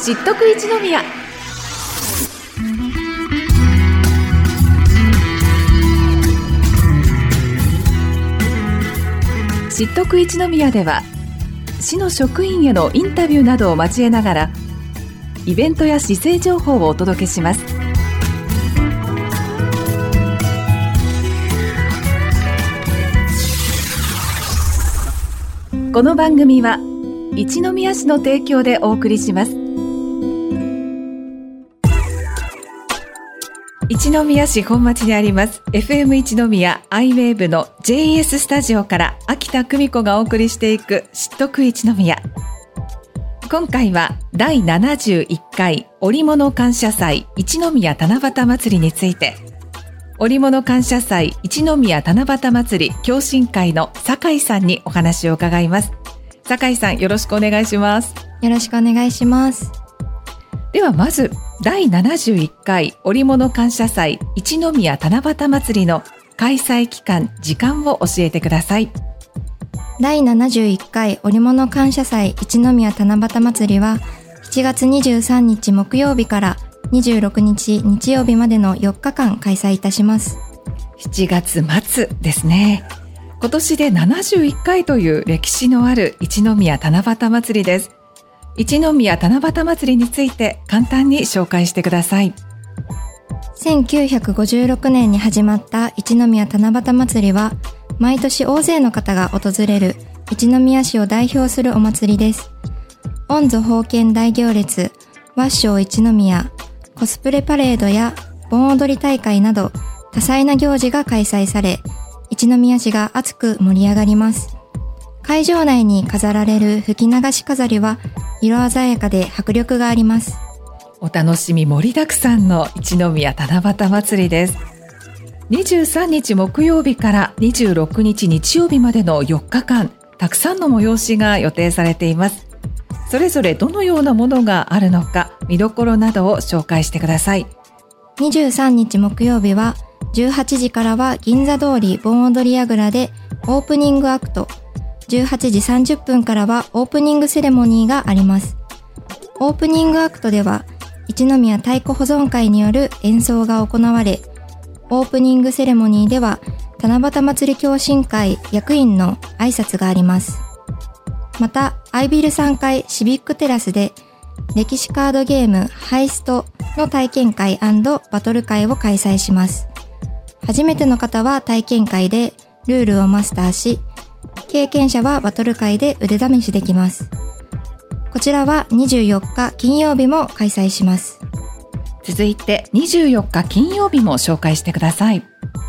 知っとく一宮。知っとく一宮では、市の職員へのインタビューなどを交えながらイベントや市政情報をお届けします。この番組は一宮市の提供でお送りします。一宮市本町にあります FM 一宮 iWave の JS スタジオから秋田久美子がお送りしていく知っとく一宮。今回は第71回織物感謝祭一宮七夕祭りについて、織物感謝祭一宮七夕祭り共進会の酒井さんにお話を伺います。酒井さん、よろしくお願いします。 よろしくお願いします。 ではまず第71回織物感謝祭一宮七夕祭りの開催期間、時間を教えてください。 第71回織物感謝祭一宮七夕祭りは7月23日木曜日から26日日曜日までの4日間開催いたします。 7月末ですね。今年で71回という歴史のある一宮七夕祭りです。一宮七夕祭りについて簡単に紹介してください。 1956年に始まった一宮七夕祭りは、毎年大勢の方が訪れる一宮市を代表するお祭りです。御祖奉献大行列、ワッショー一宮、コスプレパレードや盆踊り大会など多彩な行事が開催され、一宮市が熱く盛り上がります。会場内に飾られる吹き流し飾りは色鮮やかで迫力があります。 お楽しみ盛りだくさんの一宮七夕祭りです。23日木曜日から26日日曜日までの4日間、たくさんの催しが予定されています。それぞれどのようなものがあるのか、見どころなどを紹介してください。 23日木曜日は18時からは銀座通り盆踊り櫓でオープニングアクト、18時30分からはオープニングセレモニーがあります。オープニングアクトでは一宮太鼓保存会による演奏が行われ、オープニングセレモニーでは七夕祭り共進会役員の挨拶があります。また、アイビル3階シビックテラスで歴史カードゲームハイストの体験会&バトル会を開催します。初めての方は体験会でルールをマスターし、経験者はバトル会で腕試しできます。こちらは24日金曜日も開催します。 続いて24日金曜日も紹介してください。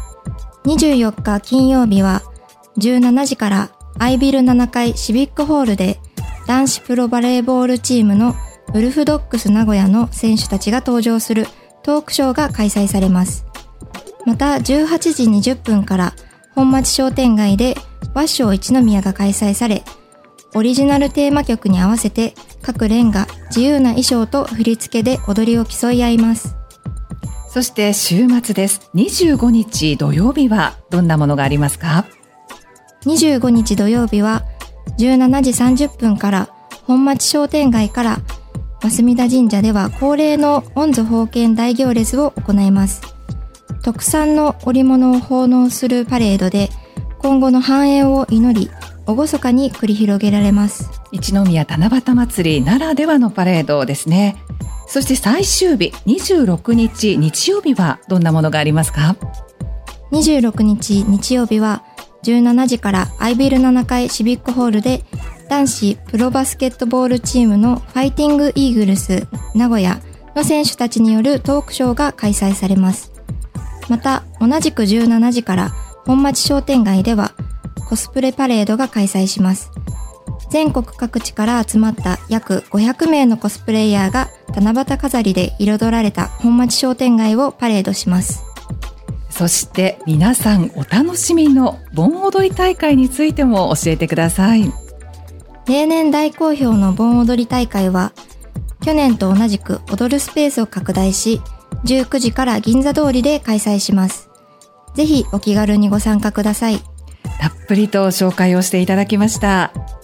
24日金曜日は17時からアイビル7階シビックホールで男子プロバレーボールチームのウルフドッグス名古屋の選手たちが登場するトークショーが開催されます。また18時20分から本町商店街でワッショー一宮が開催され、オリジナルテーマ曲に合わせて各連が自由な衣装と振り付けで踊りを競い合います。 そして週末です。25日土曜日はどんなものがありますか ？25日土曜日は17時30分から本町商店街から増田神社では恒例の御祖奉献大行列を行います。特産の織物を奉納するパレードで今後の繁栄を祈り、厳かに繰り広げられます。 一宮七夕祭りならではのパレードですね。そして最終日26日日曜日はどんなものがありますか ？26日日曜日は17時からアイビル7階シビックホールで男子プロバスケットボールチームのファイティングイーグルス名古屋の選手たちによるトークショーが開催されます。また同じく17時から本町商店街ではコスプレパレードが開催します。全国各地から集まった約500名のコスプレイヤーが七夕飾りで彩られた本町商店街をパレードします。 そして皆さんお楽しみの盆踊り大会についても教えてください。 例年大好評の盆踊り大会は去年と同じく踊るスペースを拡大し、19時から銀座通りで開催します。ぜひお気軽にご参加ください。 たっぷりと紹介をしていただきました。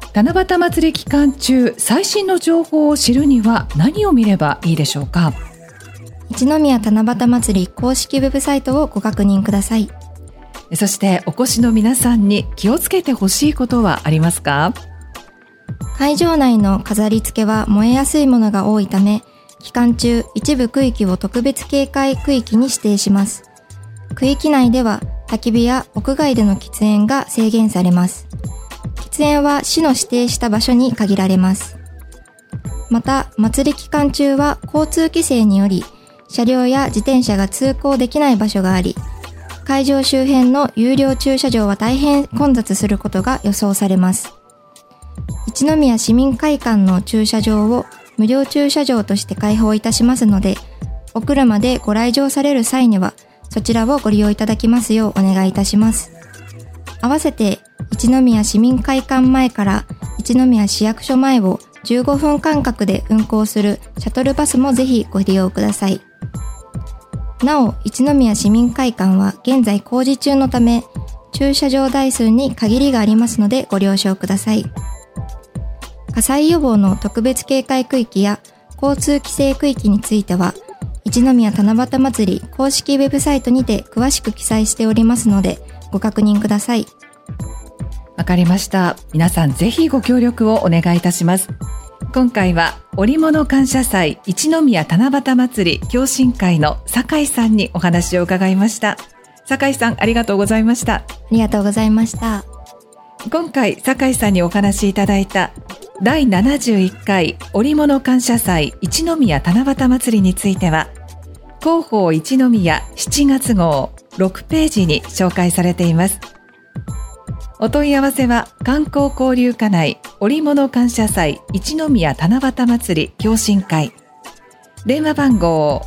七夕祭り期間中、最新の情報を知るには何を見ればいいでしょうか？ 一宮七夕祭り公式ウェブサイトをご確認ください。 そしてお越しの皆さんに気をつけてほしいことはありますか？ 会場内の飾り付けは燃えやすいものが多いため、期間中一部区域を特別警戒区域に指定します。区域内では焚き火や屋外での喫煙が制限されます。喫煙は市の指定した場所に限られます。また、祭り期間中は交通規制により、車両や自転車が通行できない場所があり、会場周辺の有料駐車場は大変混雑することが予想されます。一宮市民会館の駐車場を無料駐車場として開放いたしますので、お車でご来場される際には、そちらをご利用いただきますようお願いいたします。合わせて、一宮市民会館前から一宮市役所前を15分間隔で運行するシャトルバスもぜひご利用ください。なお、一宮市民会館は現在工事中のため、駐車場台数に限りがありますのでご了承ください。火災予防の特別警戒区域や交通規制区域については、一宮七夕祭り公式ウェブサイトにて詳しく記載しておりますので、ご確認ください。 わかりました。皆さんぜひご協力をお願いいたします。今回は織物感謝祭一宮七夕祭り共進会の酒井さんにお話を伺いました。酒井さん、ありがとうございました。 ありがとうございました。 今回酒井さんにお話いただいた第71回織物感謝祭一宮七夕祭りについては、広報一宮7月号6ページに紹介されています。お問い合わせは観光交流課内織物感謝祭一宮七夕祭り共進会、電話番号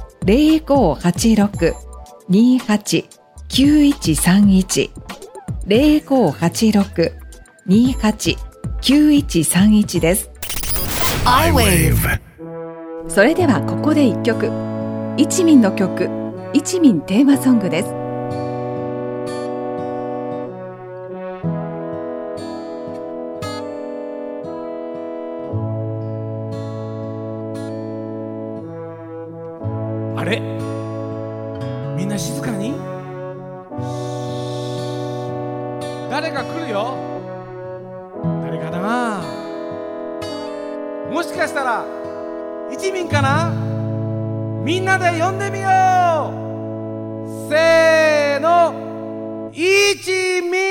0586-289131 0586-289131 です。 iWave。 それではここで一曲、一民の曲、一民テーマソングです。 あれ、みんな静かに。誰か来るよ。誰かな。もしかしたら一民かな。みんなで呼んでみよう。せーの、一民。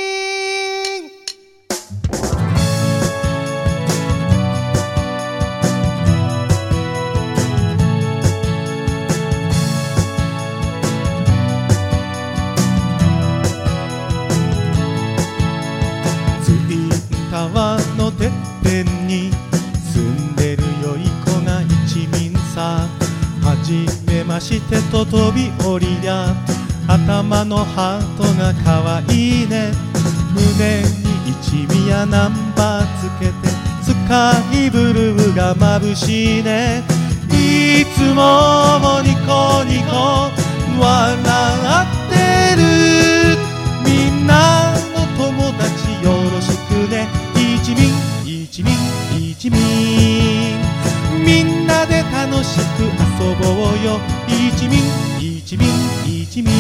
川のてっぺんに住んでるよい子が一民さ。はじめましてと飛び降りりゃ、頭のハートがかわいいね。胸に一宮ナンバーつけて、スカイブルーが眩しいね。いつもニコニコ笑ってる。みんなの友達よろしくね。一民一民一民、みんなで楽しく遊ぼうよ。一民一民一民。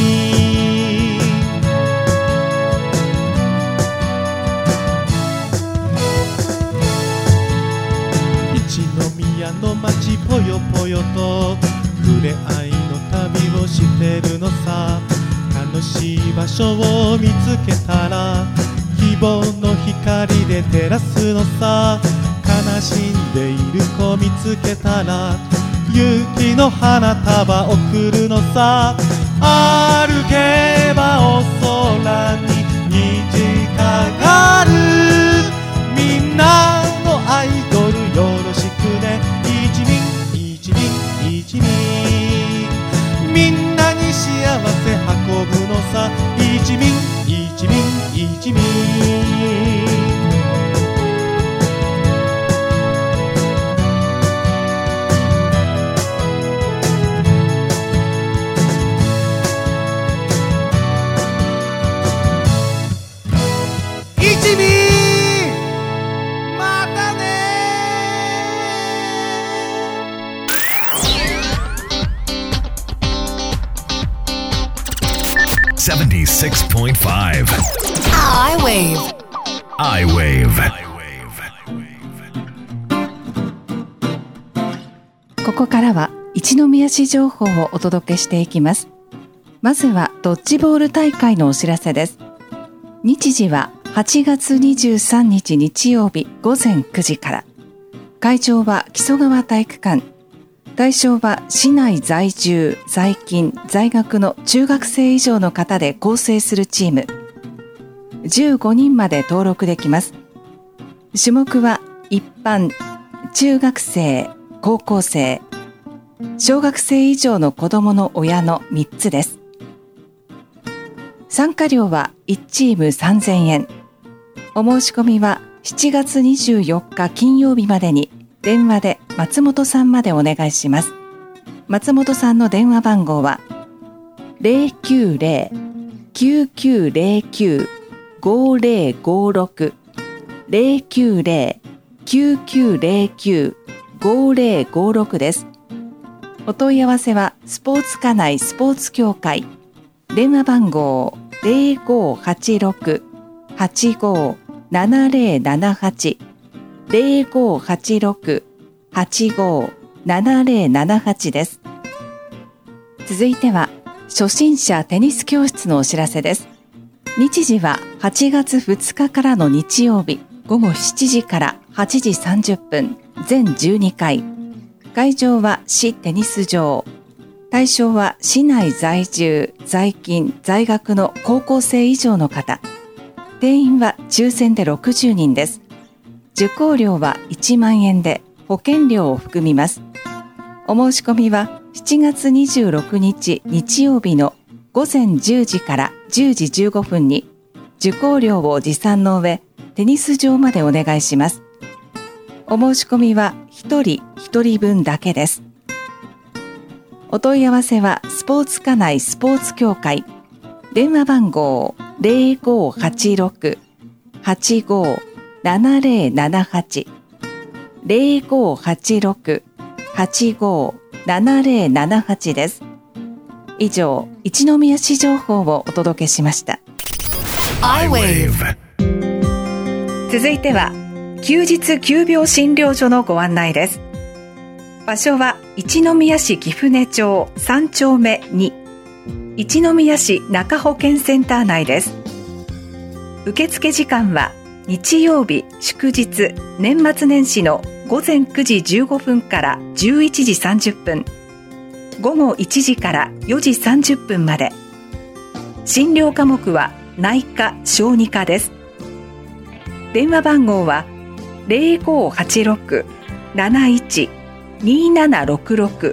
一宮の街ぽよぽよと触れ合いの旅をしてるのさ。楽しい場所を見つけたら希望の光で照らすのさ。悲しんでいる子見つけたら勇気の花束贈るのさ。歩けばお空に虹かかる。みんなのアイドルよろしくね。一民一民一民、みんなに幸せ運ぶのさ。一民一民一民。 96.5 I-Wave I-Wave ここからは一宮市情報をお届けしていきます。まずはドッジボール大会のお知らせです。日時は8月23日日曜日午前9時から。会場は木曽川体育館。対象は市内在住、在勤、在学の中学生以上の方で構成するチーム。15人まで登録できます。種目は一般、中学生、高校生、小学生以上の子どもの親の3つです。参加料は1チーム3000円。お申し込みは7月24日金曜日までに電話で松本さんまでお願いします。松本さんの電話番号は 090-9909-5056 090-9909-5056 です。お問い合わせはスポーツ課内スポーツ協会電話番号 0586-857078 0586-857078 です。続いては初心者テニス教室のお知らせです。日時は8月2日からの日曜日午後7時から8時30分全12回。会場は市テニス場。対象は市内在住、在勤、在学の高校生以上の方。定員は抽選で60人です。受講料は1万円で保険料を含みます。お申し込みは7月26日日曜日の午前10時から10時15分に受講料を持参の上、テニス場までお願いします。お申し込みは1人1人分だけです。お問い合わせはスポーツ課内スポーツ協会電話番号 0586-857078 0586-857078 です。以上、一宮市情報をお届けしました。 I-Wave 続いては休日急病診療所のご案内です。場所は一宮市貴船町3丁目2一宮市中保健センター内です。受付時間は日曜日祝日年末年始の午前9時15分から11時30分午後1時から4時30分まで。診療科目は内科小児科です。電話番号は 0586-712766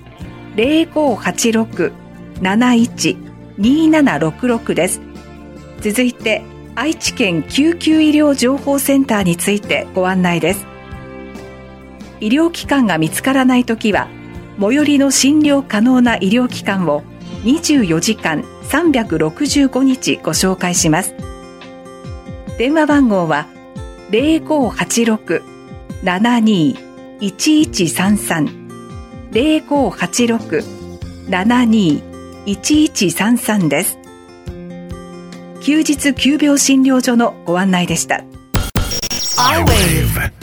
0586-712766 です。続いて愛知県救急医療情報センターについてご案内です。医療機関が見つからないときは最寄りの診療可能な医療機関を24時間365日ご紹介します。電話番号は 0586-721133 0586-721133 です。休日急病診療所のご案内でした。 I-Wave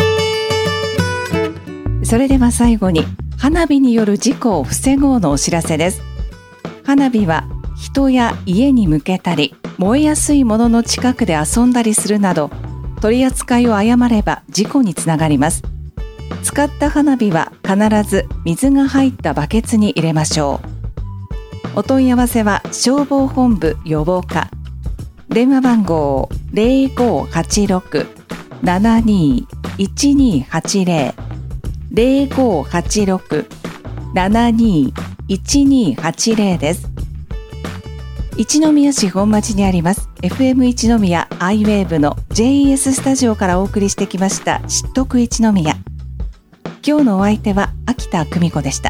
それでは最後に花火による事故を防ごうのお知らせです。花火は人や家に向けたり燃えやすいものの近くで遊んだりするなど取り扱いを誤れば事故につながります。使った花火は必ず水が入ったバケツに入れましょう。お問い合わせは消防本部予防課電話番号 0586-721280 0586-721280 です。一宮市本町にあります FM 一宮 I-Wave の JES スタジオからお送りしてきました知っとく一宮。今日のお相手は秋田久美子でした。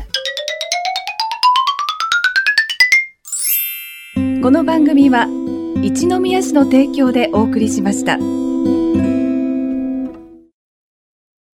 この番組は一宮市の提供でお送りしました。